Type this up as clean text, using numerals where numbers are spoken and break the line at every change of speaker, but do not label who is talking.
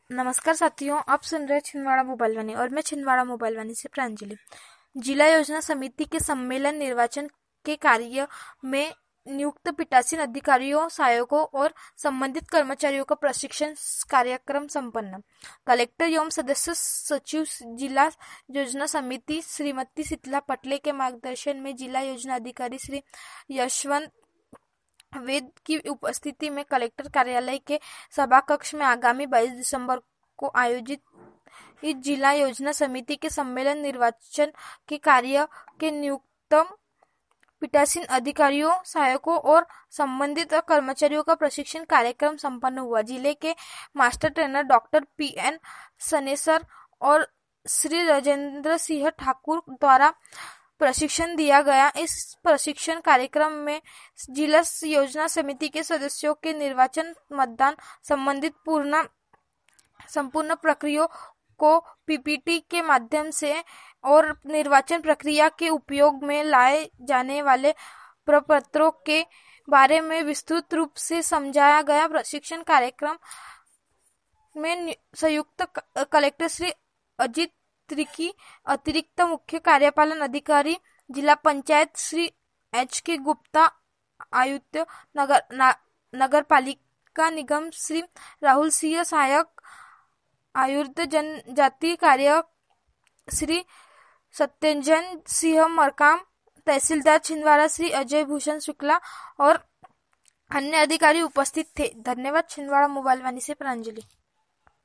नमस्कार साथियों, आप सुन रहे हैं छिंदवाड़ा मोबाइल वाणी और मैं छिंदवाड़ा मोबाइल वाणी से प्रांजलि। जिला योजना समिति के सम्मेलन निर्वाचन के कार्य में नियुक्त पीठासीन अधिकारियों, सहायकों और संबंधित कर्मचारियों का प्रशिक्षण कार्यक्रम संपन्न। कलेक्टर एवं सदस्य सचिव जिला योजना समिति श्रीमती शीतला पटले के मार्गदर्शन में जिला योजना अधिकारी श्री यशवंत वेद की उपस्थिति में कलेक्टर कार्यालय के सभा कक्ष में आगामी 22 दिसंबर को आयोजित इस जिला योजना समिति के सम्मेलन निर्वाचन के कार्य के नियुक्त पीठासीन अधिकारियों, सहायकों और संबंधित कर्मचारियों का प्रशिक्षण कार्यक्रम संपन्न हुआ। जिले के master trainer doctor PN Sanesar और श्री राजेंद्र सिंह ठाकुर द्वारा प्रशिक्षण दिया गया। इस प्रशिक्षण कार्यक्रम में जिला योजना समिति के सदस्यों के निर्वाचन, मतदान संबंधित संपूर्ण प्रक्रिया को PPT के माध्यम से और निर्वाचन प्रक्रिया के उपयोग में लाए जाने वाले प्रपत्रों के बारे में विस्तृत रूप से समझाया गया। प्रशिक्षण कार्यक्रम में संयुक्त कलेक्टर श्री अजित त्रिकी, अतिरिक्त मुख्य कार्यपालन अधिकारी जिला पंचायत श्री HK गुप्ता, आयुक्त नगर पालिका निगम श्री राहुल सिंह, सहायक आयुक्त जनजाति कार्य श्री सत्यंजन सिंह मरकाम, तहसीलदार छिंदवाड़ा श्री अजय भूषण शुक्ला और अन्य अधिकारी उपस्थित थे। धन्यवाद। छिंदवाड़ा मोबाइल वाणी से प्रांजलि।